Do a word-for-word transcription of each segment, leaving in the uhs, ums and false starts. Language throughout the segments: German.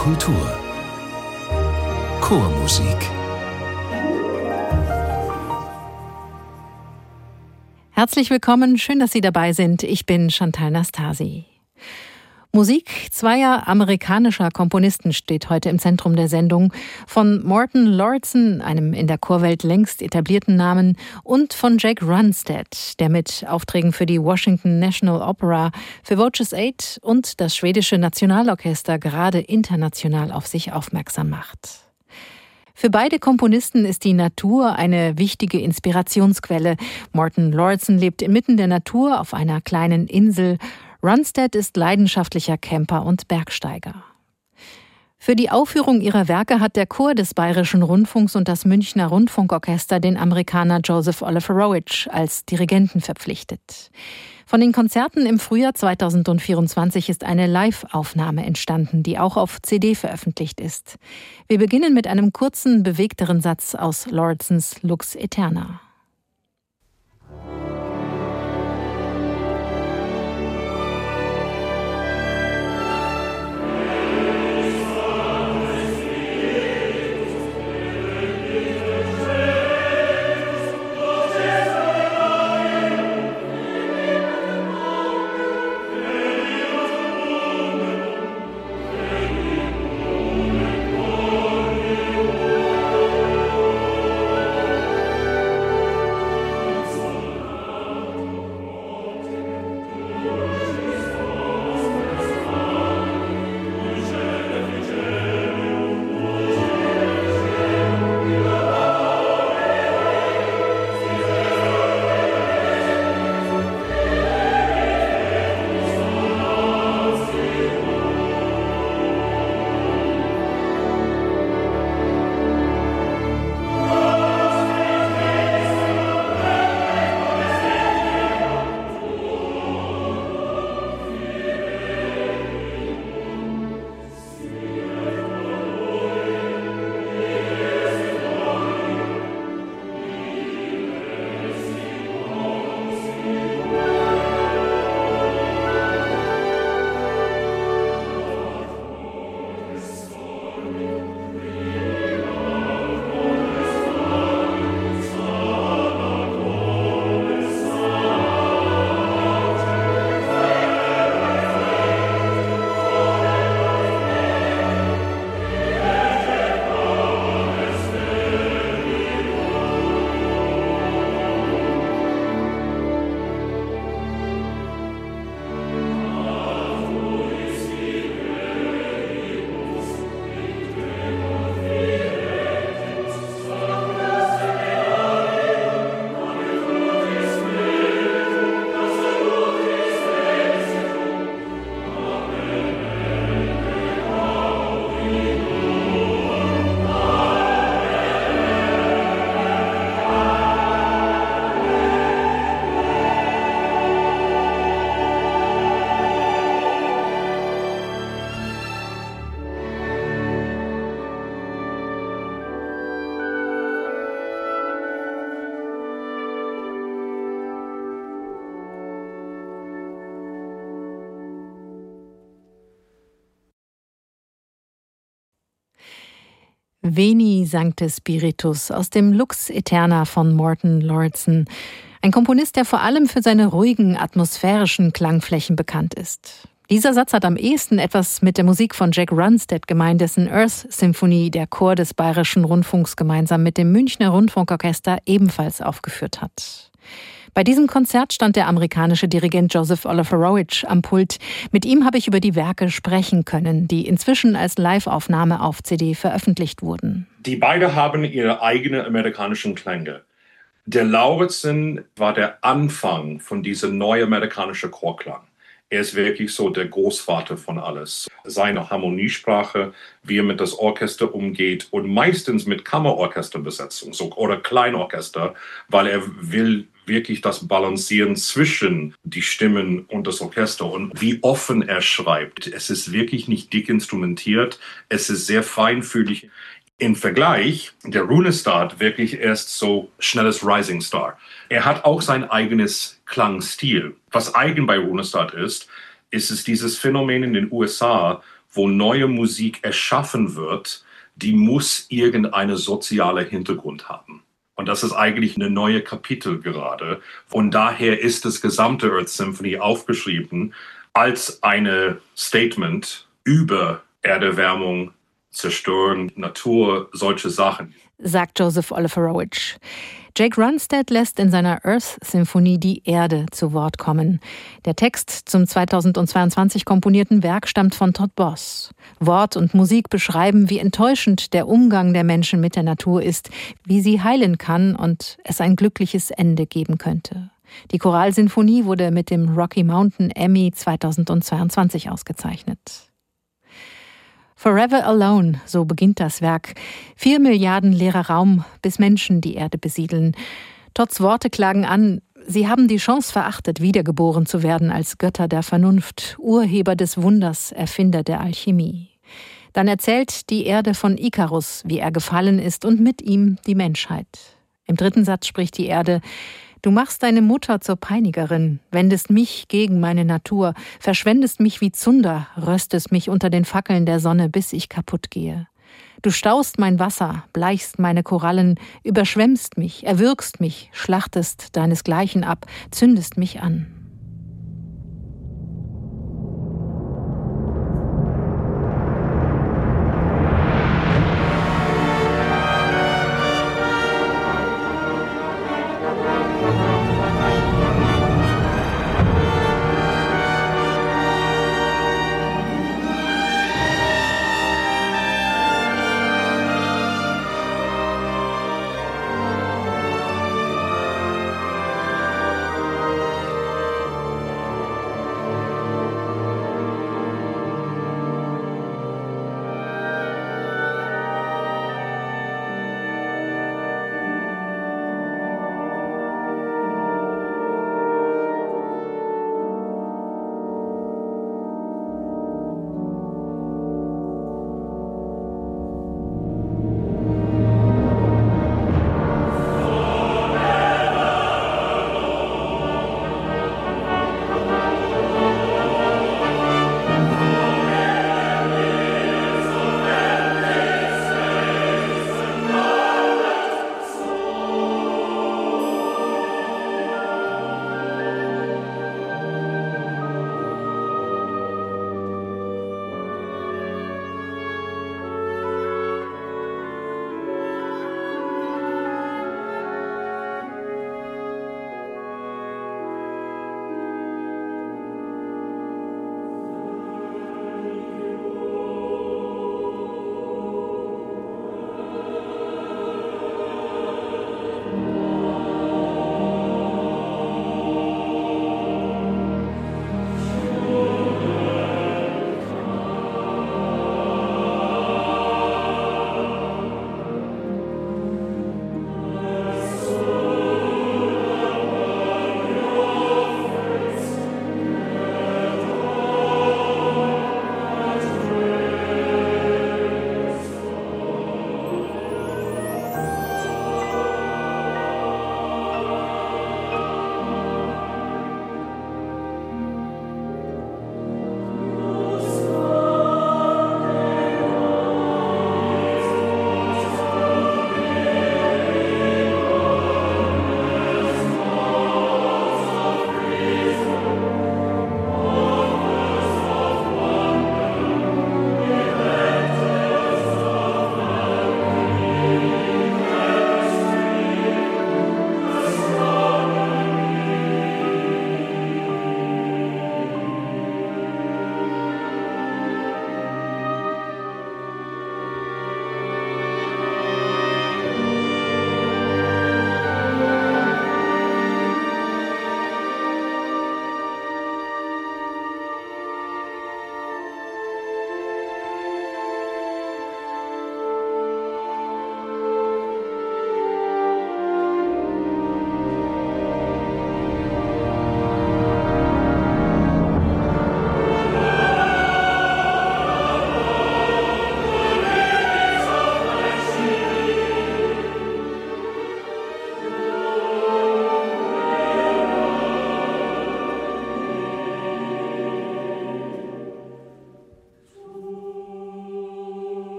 Kultur Chormusik. Herzlich willkommen, schön, dass Sie dabei sind. Ich bin Chantal Nastasi. Musik zweier amerikanischer Komponisten steht heute im Zentrum der Sendung. Von Morton Lordson, einem in der Chorwelt längst etablierten Namen, und von Jack Runstedt, der mit Aufträgen für die Washington National Opera, für Voces Eight und das schwedische Nationalorchester gerade international auf sich aufmerksam macht. Für beide Komponisten ist die Natur eine wichtige Inspirationsquelle. Morton Lordson lebt inmitten der Natur auf einer kleinen Insel. Runstedt ist leidenschaftlicher Camper und Bergsteiger. Für die Aufführung ihrer Werke hat der Chor des Bayerischen Rundfunks und das Münchner Rundfunkorchester den Amerikaner Joseph Oliver-Rowitsch als Dirigenten verpflichtet. Von den Konzerten im Frühjahr zweitausendvierundzwanzig ist eine Live-Aufnahme entstanden, die auch auf C D veröffentlicht ist. Wir beginnen mit einem kurzen, bewegteren Satz aus Lordsons Lux Aeterna. Veni Sancte Spiritus aus dem Lux Aeterna von Morton Lordson. Ein Komponist, der vor allem für seine ruhigen, atmosphärischen Klangflächen bekannt ist. Dieser Satz hat am ehesten etwas mit der Musik von Jack Runstedt gemein, dessen Earth Symphony der Chor des Bayerischen Rundfunks gemeinsam mit dem Münchner Rundfunkorchester ebenfalls aufgeführt hat. Bei diesem Konzert stand der amerikanische Dirigent Joseph Oliver-Rowitsch am Pult. Mit ihm habe ich über die Werke sprechen können, die inzwischen als Live-Aufnahme auf C D veröffentlicht wurden. Die beiden haben ihre eigenen amerikanischen Klänge. Der Lauritsen war der Anfang von diesem neuen amerikanischen Chorklang. Er ist wirklich so der Großvater von alles. Seine Harmoniesprache, wie er mit das Orchester umgeht und meistens mit Kammerorchesterbesetzung so, oder Kleinorchester, weil er will wirklich das Balancieren zwischen die Stimmen und das Orchester und wie offen er schreibt. Es ist wirklich nicht dick instrumentiert, es ist sehr feinfühlig. Im Vergleich, der Runestad wirklich erst so schnelles Rising Star. Er hat auch sein eigenes Klangstil. Was eigen bei Runestad ist, ist es dieses Phänomen in den U S A, wo neue Musik erschaffen wird, die muss irgendeinen sozialen Hintergrund haben. Und das ist eigentlich eine neue Kapitel gerade. Und daher ist das gesamte Earth Symphony aufgeschrieben als ein Statement über Erderwärmung, Zerstörung, Natur, solche Sachen. Sagt Joseph Oliferowicz. Jake Runstead lässt in seiner Earth-Symphonie die Erde zu Wort kommen. Der Text zum zweitausendzweiundzwanzig komponierten Werk stammt von Todd Boss. Wort und Musik beschreiben, wie enttäuschend der Umgang der Menschen mit der Natur ist, wie sie heilen kann und es ein glückliches Ende geben könnte. Die Choralsinfonie wurde mit dem Rocky Mountain Emmy zweitausendzweiundzwanzig ausgezeichnet. Forever Alone, so beginnt das Werk. Vier Milliarden leerer Raum, bis Menschen die Erde besiedeln. Todds Worte klagen an, sie haben die Chance verachtet, wiedergeboren zu werden als Götter der Vernunft, Urheber des Wunders, Erfinder der Alchemie. Dann erzählt die Erde von Ikarus, wie er gefallen ist und mit ihm die Menschheit. Im dritten Satz spricht die Erde: Du machst deine Mutter zur Peinigerin, wendest mich gegen meine Natur, verschwendest mich wie Zunder, röstest mich unter den Fackeln der Sonne, bis ich kaputt gehe. Du staust mein Wasser, bleichst meine Korallen, überschwemmst mich, erwürgst mich, schlachtest deinesgleichen ab, zündest mich an.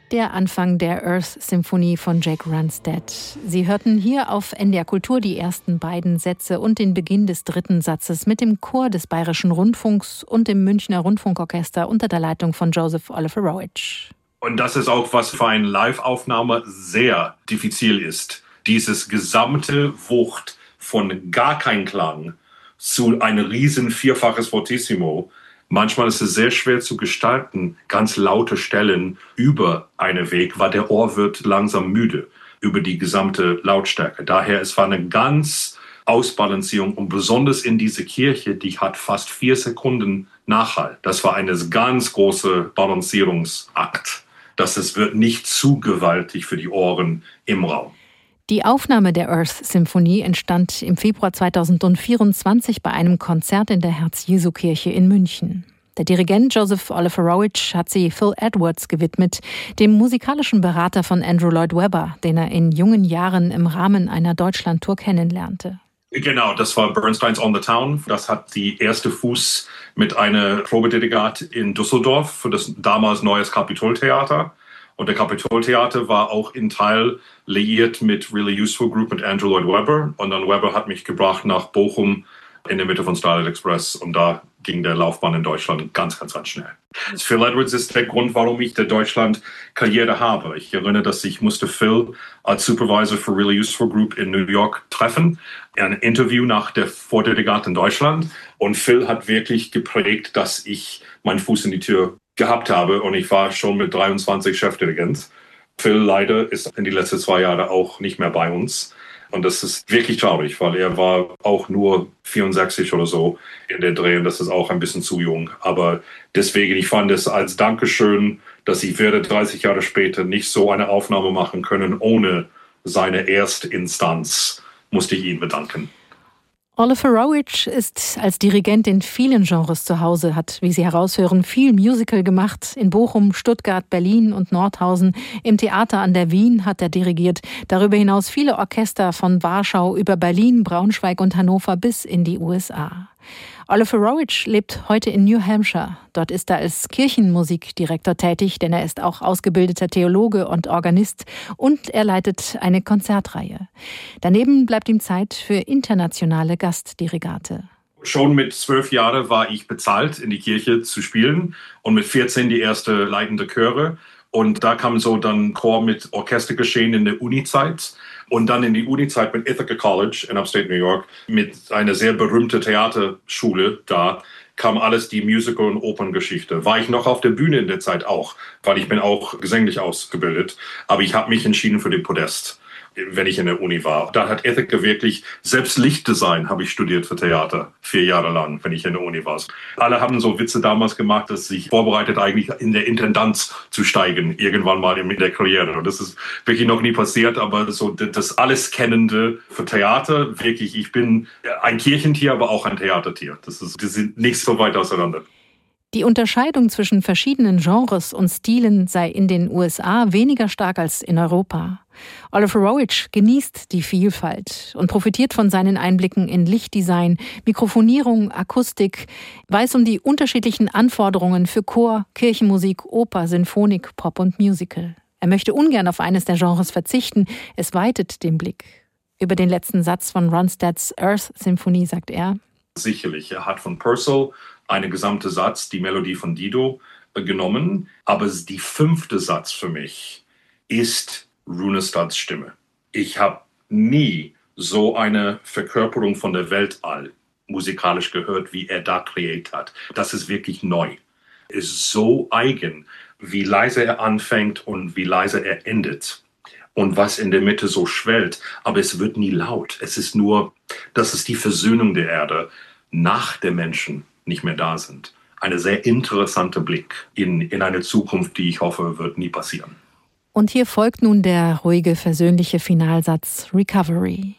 Der Anfang der Earth-Symphonie von Jack Ronstadt. Sie hörten hier auf N D R Kultur die ersten beiden Sätze und den Beginn des dritten Satzes mit dem Chor des Bayerischen Rundfunks und dem Münchner Rundfunkorchester unter der Leitung von Joseph Oliver-Rowitsch. Und das ist auch, was für eine Live-Aufnahme sehr diffizil ist. Dieses gesamte Wucht von gar kein Klang zu einem riesen vierfaches Fortissimo. Manchmal ist es sehr schwer zu gestalten, ganz laute Stellen über einen Weg, weil der Ohr wird langsam müde über die gesamte Lautstärke. Daher es war eine ganz Ausbalancierung und besonders in diese Kirche, die hat fast vier Sekunden Nachhall. Das war ein ganz großer Balancierungsakt, dass es wird nicht zu gewaltig für die Ohren im Raum. Die Aufnahme der Earth-Symphonie entstand im Februar zweitausendvierundzwanzig bei einem Konzert in der Herz-Jesu-Kirche in München. Der Dirigent Joseph Oliver-Rowitsch hat sie Phil Edwards gewidmet, dem musikalischen Berater von Andrew Lloyd Webber, den er in jungen Jahren im Rahmen einer Deutschlandtour kennenlernte. Genau, das war Bernsteins On the Town. Das hat die erste Fuß mit einer Probedirigat in Düsseldorf für das damals neues Kapitoltheater. Und der Kapitoltheater war auch in Teil liiert mit Really Useful Group mit Andrew Lloyd Webber. Und dann Webber hat mich gebracht nach Bochum in der Mitte von Starlight Express. Und da ging der Laufbahn in Deutschland ganz, ganz, ganz schnell. Phil Edwards ist der Grund, warum ich der Deutschland-Karriere habe. Ich erinnere, dass ich musste Phil als Supervisor für Really Useful Group in New York treffen. Ein Interview nach der Vordirigat in Deutschland. Und Phil hat wirklich geprägt, dass ich meinen Fuß in die Tür gehabt habe und ich war schon mit dreiundzwanzig Chefdirigent. Phil leider ist in die letzten zwei Jahre auch nicht mehr bei uns und das ist wirklich traurig, weil er war auch nur vierundsechzig oder so in der Dreh und das ist auch ein bisschen zu jung. Aber deswegen, ich fand es als Dankeschön, dass ich werde dreißig Jahre später nicht so eine Aufnahme machen können ohne seine Erstinstanz, musste ich ihn bedanken. Oliver-Rowitsch ist als Dirigent in vielen Genres zu Hause, hat, wie Sie heraushören, viel Musical gemacht. In Bochum, Stuttgart, Berlin und Nordhausen. Im Theater an der Wien hat er dirigiert. Darüber hinaus viele Orchester von Warschau über Berlin, Braunschweig und Hannover bis in die U S A. Oliver-Rowitsch lebt heute in New Hampshire. Dort ist er als Kirchenmusikdirektor tätig, denn er ist auch ausgebildeter Theologe und Organist und er leitet eine Konzertreihe. Daneben bleibt ihm Zeit für internationale Gastdirigate. Schon mit zwölf Jahren war ich bezahlt, in die Kirche zu spielen und mit vierzehn die erste leitende Chöre. Und da kam so dann Chor mit Orchestergeschehen in der Uni-Zeit. Und dann in die Uni-Zeit mit Ithaca College in Upstate New York, mit einer sehr berühmten Theaterschule da, kam alles die Musical- und Operngeschichte. War ich noch auf der Bühne in der Zeit auch, weil ich bin auch gesanglich ausgebildet. Aber ich habe mich entschieden für den Podest, wenn ich in der Uni war. Da hat Ithaca wirklich, selbst Lichtdesign habe ich studiert für Theater, vier Jahre lang, wenn ich in der Uni war. Alle haben so Witze damals gemacht, dass sich vorbereitet eigentlich in der Intendanz zu steigen, irgendwann mal in der Karriere. Und das ist wirklich noch nie passiert, aber so das alles Kennende für Theater, wirklich, ich bin ein Kirchentier, aber auch ein Theatertier. Das ist, die sind nicht so weit auseinander. Die Unterscheidung zwischen verschiedenen Genres und Stilen sei in den U S A weniger stark als in Europa. Oliver-Rowitsch genießt die Vielfalt und profitiert von seinen Einblicken in Lichtdesign, Mikrofonierung, Akustik, weiß um die unterschiedlichen Anforderungen für Chor, Kirchenmusik, Oper, Sinfonik, Pop und Musical. Er möchte ungern auf eines der Genres verzichten, es weitet den Blick. Über den letzten Satz von Ronstadts Earth-Symphonie sagt er: Sicherlich, er hat von Purcell einen gesamten Satz, die Melodie von Dido, genommen. Aber die fünfte Satz für mich ist Runestadts Stimme. Ich habe nie so eine Verkörperung von der Weltall musikalisch gehört, wie er da kreiert hat. Das ist wirklich neu. Ist so eigen, wie leise er anfängt und wie leise er endet. Und was in der Mitte so schwellt. Aber es wird nie laut. Es ist nur, das ist die Versöhnung der Erde nach der Menschen nicht mehr da sind. Ein sehr interessanter Blick in, in eine Zukunft, die ich hoffe, wird nie passieren. Und hier folgt nun der ruhige, versöhnliche Finalsatz Recovery.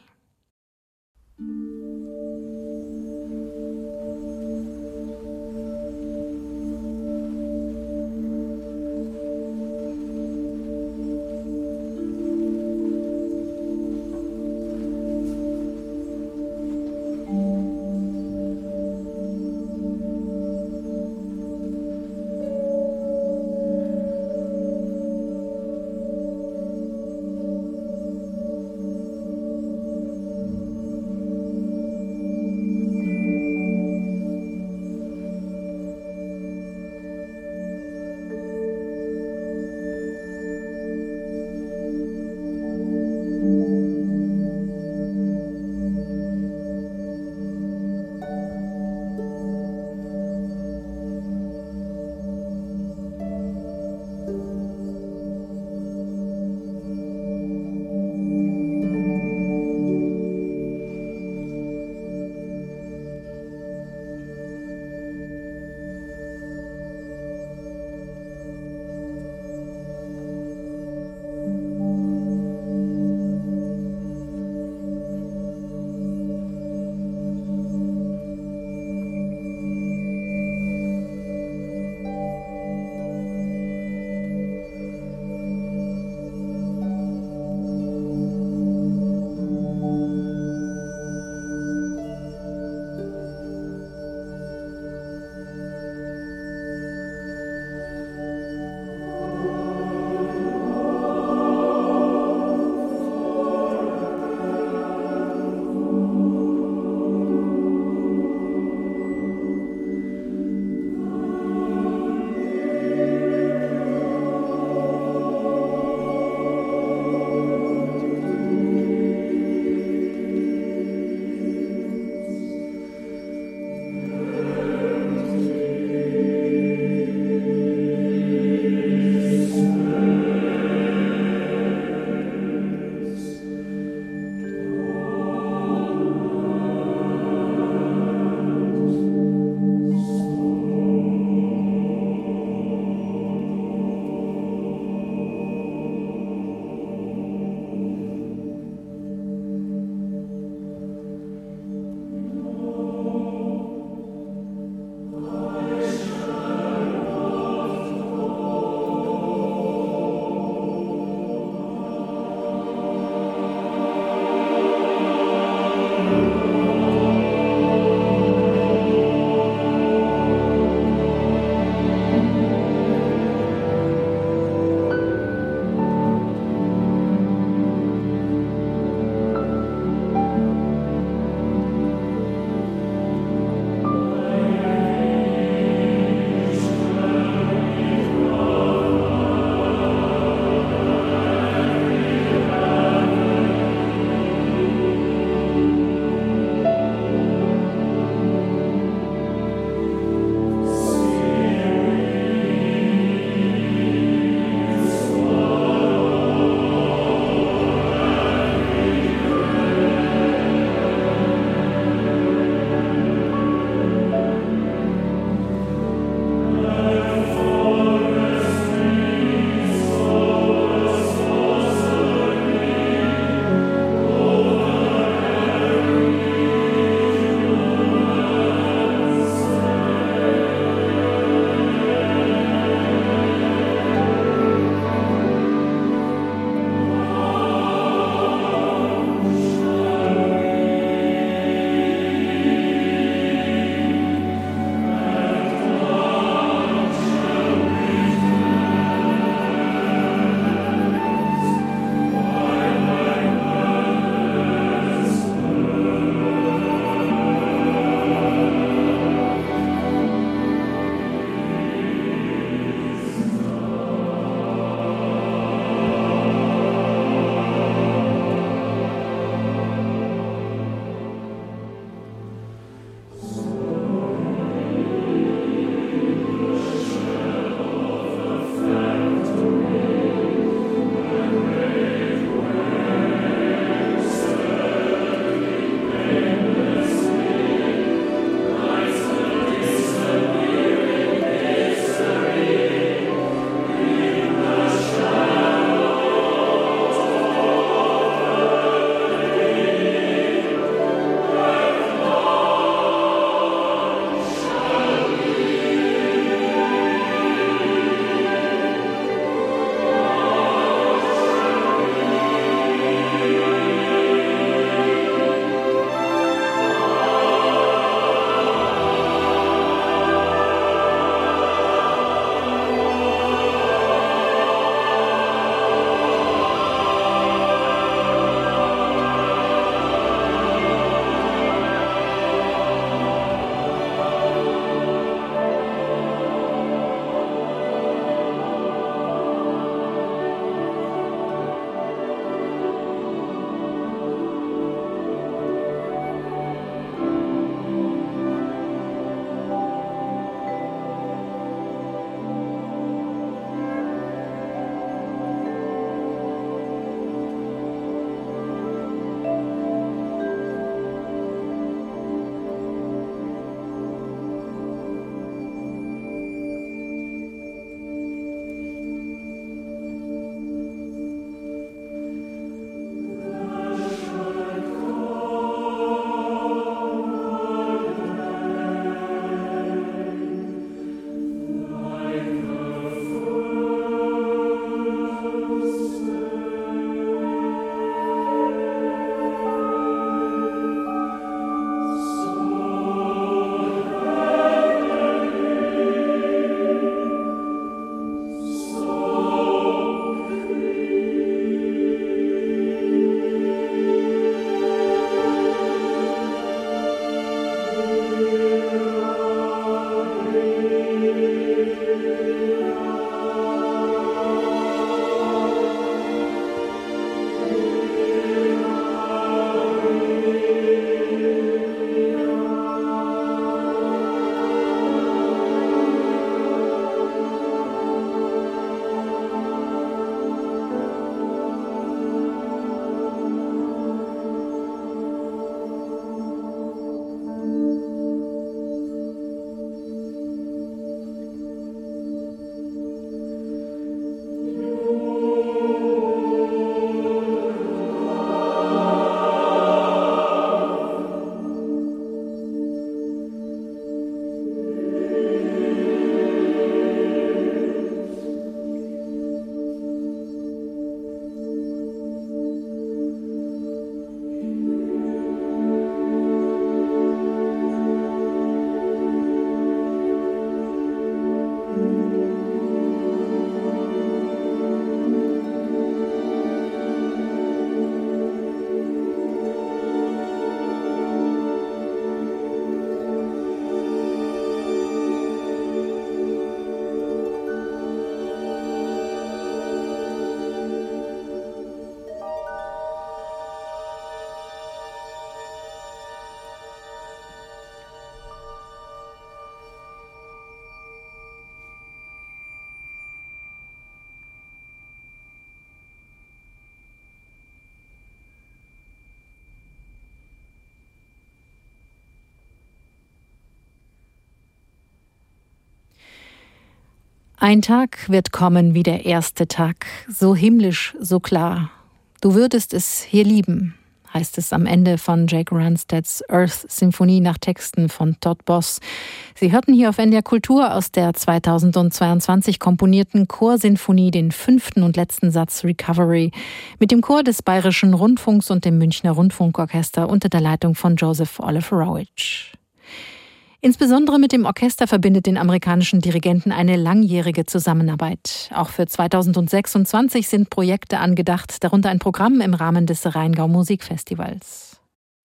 Ein Tag wird kommen wie der erste Tag, so himmlisch, so klar. Du würdest es hier lieben, heißt es am Ende von Jake Ronstadts Earth-Symphonie nach Texten von Todd Boss. Sie hörten hier auf N D R Kultur aus der zweitausendzweiundzwanzig komponierten Chorsinfonie den fünften und letzten Satz Recovery mit dem Chor des Bayerischen Rundfunks und dem Münchner Rundfunkorchester unter der Leitung von Joseph Oliver-Rowich. Insbesondere mit dem Orchester verbindet den amerikanischen Dirigenten eine langjährige Zusammenarbeit. Auch für zweitausendsechsundzwanzig sind Projekte angedacht, darunter ein Programm im Rahmen des Rheingau Musikfestivals.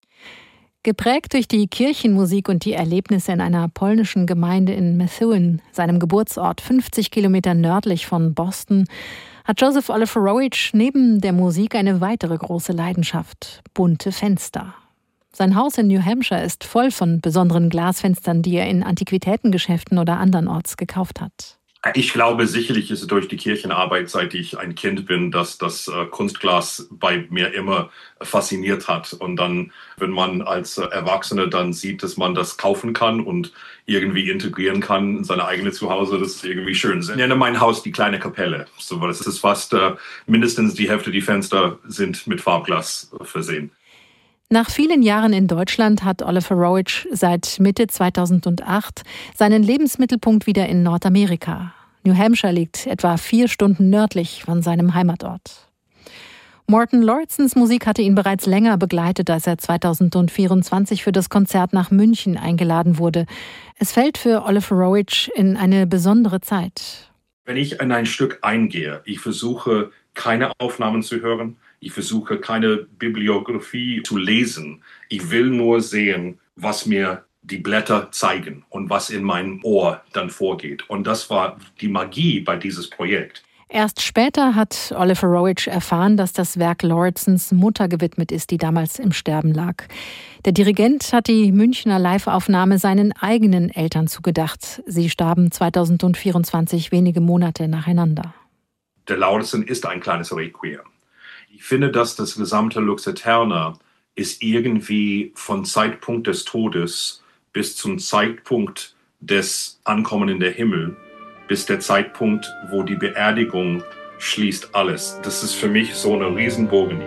Geprägt durch die Kirchenmusik und die Erlebnisse in einer polnischen Gemeinde in Methuen, seinem Geburtsort fünfzig Kilometer nördlich von Boston, hat Joseph Oliver-Rowich neben der Musik eine weitere große Leidenschaft: bunte Fenster. Sein Haus in New Hampshire ist voll von besonderen Glasfenstern, die er in Antiquitätengeschäften oder andernorts gekauft hat. Ich glaube, sicherlich ist es durch die Kirchenarbeit, seit ich ein Kind bin, dass das äh, Kunstglas bei mir immer fasziniert hat. Und dann, wenn man als äh, Erwachsener dann sieht, dass man das kaufen kann und irgendwie integrieren kann in seine eigene Zuhause, das ist irgendwie schön. Ich nenne mein Haus die kleine Kapelle. So, das ist fast äh, mindestens die Hälfte der Fenster sind mit Farbglas äh, versehen. Nach vielen Jahren in Deutschland hat Oliver-Rowich seit Mitte zweitausendacht seinen Lebensmittelpunkt wieder in Nordamerika. New Hampshire liegt etwa vier Stunden nördlich von seinem Heimatort. Morton Lauriston's Musik hatte ihn bereits länger begleitet, als er zweitausendvierundzwanzig für das Konzert nach München eingeladen wurde. Es fällt für Oliver-Rowich in eine besondere Zeit. Wenn ich in ein Stück eingehe, ich versuche, keine Aufnahmen zu hören. Ich versuche, keine Bibliografie zu lesen. Ich will nur sehen, was mir die Blätter zeigen und was in meinem Ohr dann vorgeht. Und das war die Magie bei diesem Projekt. Erst später hat Oliver-Rowich erfahren, dass das Werk Lauritsons Mutter gewidmet ist, die damals im Sterben lag. Der Dirigent hat die Münchner Live-Aufnahme seinen eigenen Eltern zugedacht. Sie starben zweitausendvierundzwanzig wenige Monate nacheinander. Der Lauritson ist ein kleines Requiem. Ich finde, dass das gesamte Lux Aeterna ist irgendwie von Zeitpunkt des Todes bis zum Zeitpunkt des Ankommen in den Himmel, bis der Zeitpunkt, wo die Beerdigung schließt alles. Das ist für mich so eine Riesenbogen.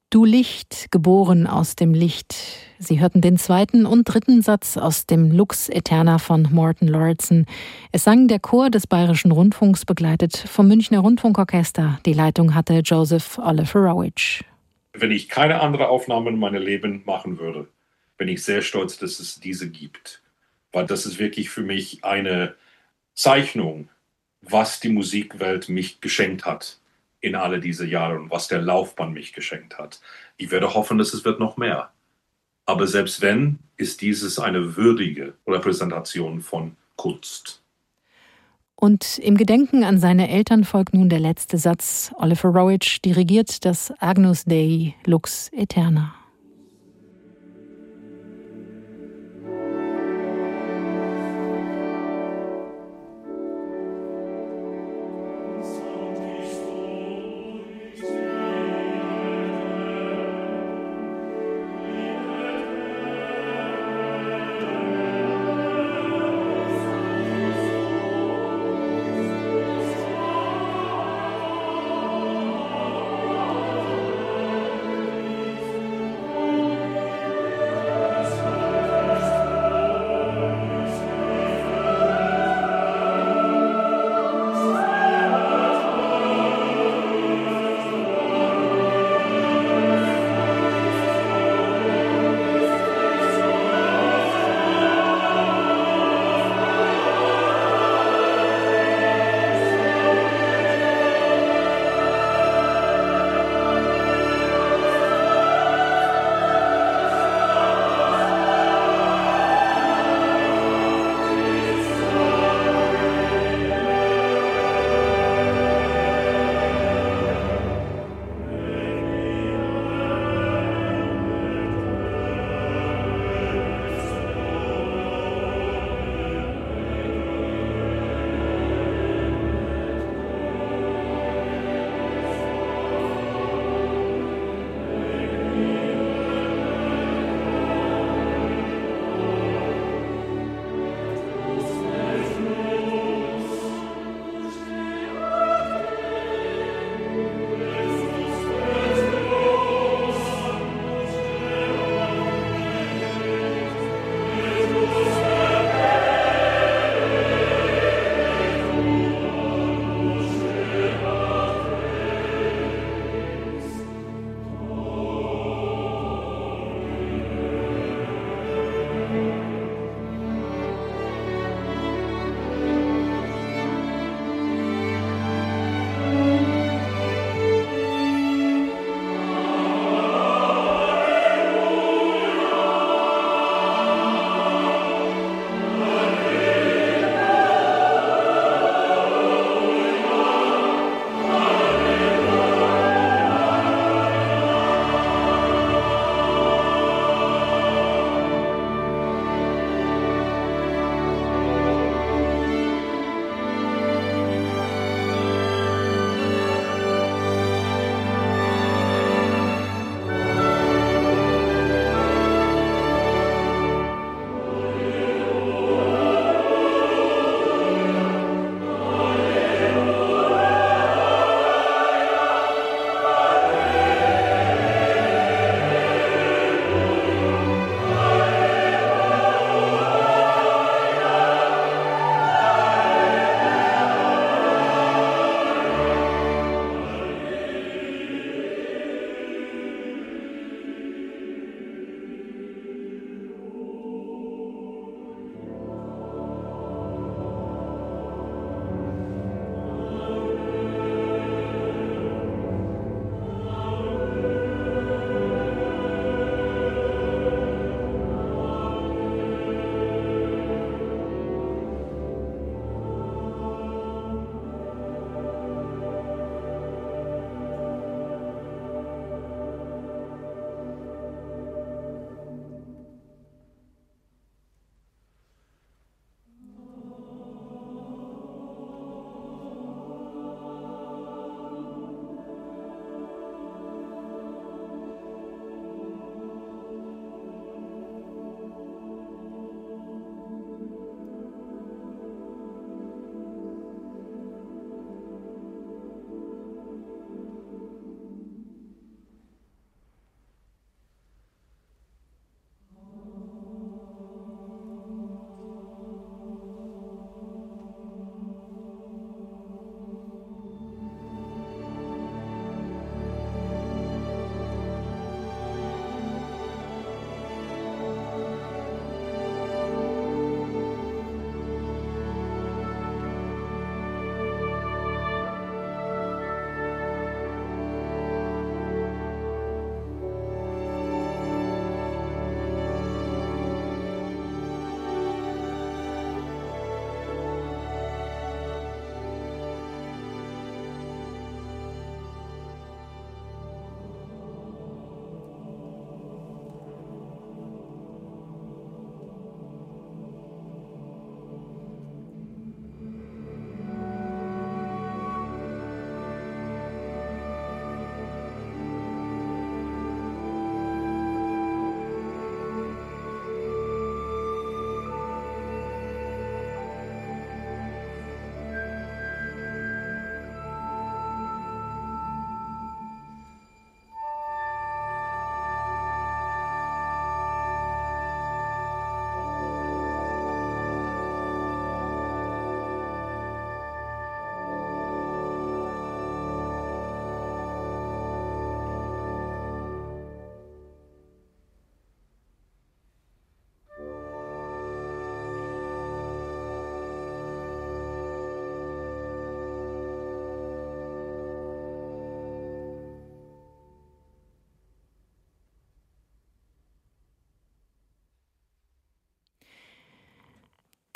Du Licht, geboren aus dem Licht. Sie hörten den zweiten und dritten Satz aus dem Lux Aeterna von Morten Lauridsen. Es sang der Chor des Bayerischen Rundfunks, begleitet vom Münchner Rundfunkorchester. Die Leitung hatte Joseph Oliferowicz. Wenn ich keine andere Aufnahme in meinem Leben machen würde, bin ich sehr stolz, dass es diese gibt. Weil das ist wirklich für mich eine Zeichnung, was die Musikwelt mich geschenkt hat in alle diese Jahre und was der Laufbahn mich geschenkt hat. Ich werde hoffen, dass es wird noch mehr. Aber selbst wenn, ist dieses eine würdige Repräsentation von Kunst. Und im Gedenken an seine Eltern folgt nun der letzte Satz. Oliferowicz dirigiert das Agnus Dei Lux Aeterna.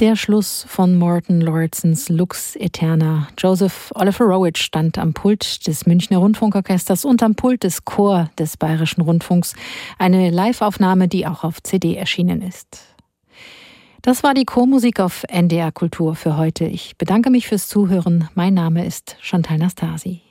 Der Schluss von Morten Lauridsen's Lux Aeterna. Joseph Oliver-Rowitsch stand am Pult des Münchner Rundfunkorchesters und am Pult des Chor des Bayerischen Rundfunks. Eine Live-Aufnahme, die auch auf C D erschienen ist. Das war die Chormusik auf N D R Kultur für heute. Ich bedanke mich fürs Zuhören. Mein Name ist Chantal Nastasi.